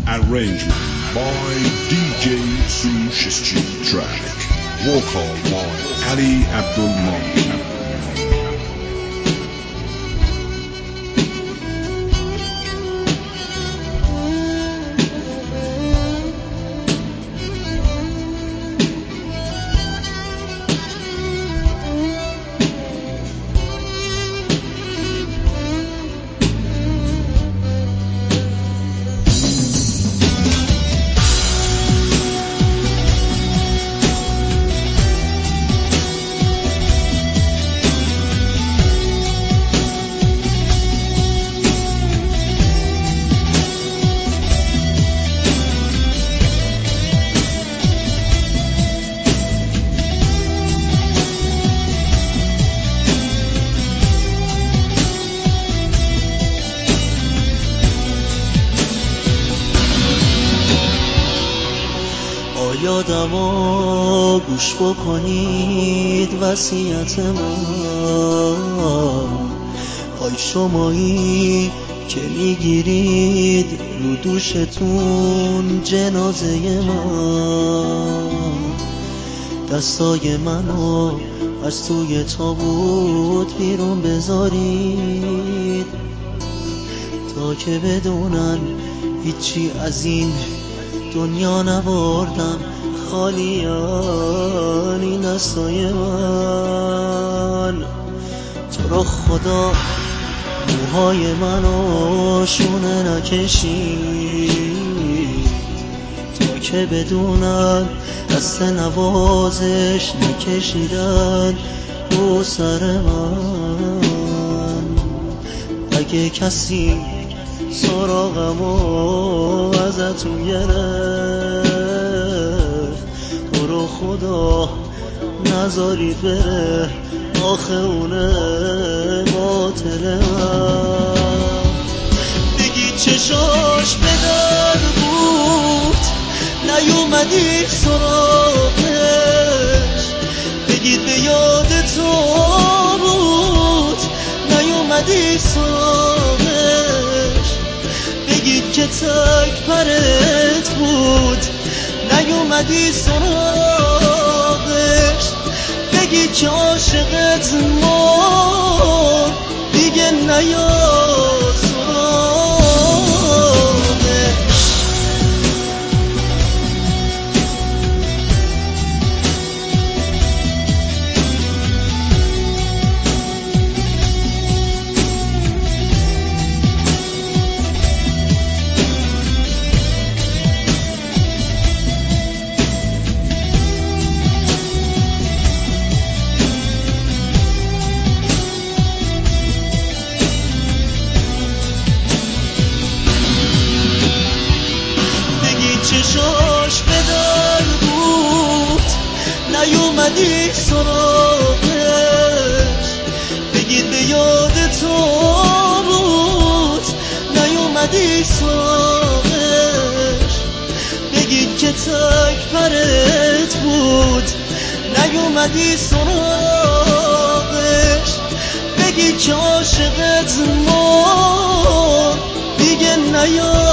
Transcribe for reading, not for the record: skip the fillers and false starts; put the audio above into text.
Arrangement by DJ Sushistri Track. Vocal by Ali Abdul Malik. یادمو گوش بکنید وصیت من، آی شمایی که میگیرید رو دوشتون جنازه من، دستای منو از توی تابوت بیرون بذارید تا که بدونن هیچی از این دنیا نبردم، خالیان این دستای من. تو رو خدا موهای منو شونه نکشید تا که بدونن دست نوازش نکشیدن رو سر من. اگه کسی سراغمو ازتون گرفت تو رو خدا نذارید بره، آخه اونه باطل من. بگید چشاش به در بود نیومدی سراغش، بگید به یاد تو بود نیومدی سراغش، بگید که تک پرت بود نیومدی سراغش، بگید که عاشقت مرد دیگه نیاد سراغش. چشاش به در بود نیومدی سراغش، بگید به یاد تو بود نیومدی سراغش، بگید که تک پرت بود نیومدی سراغش، بگید که عاشقت مرد دیگه نیاد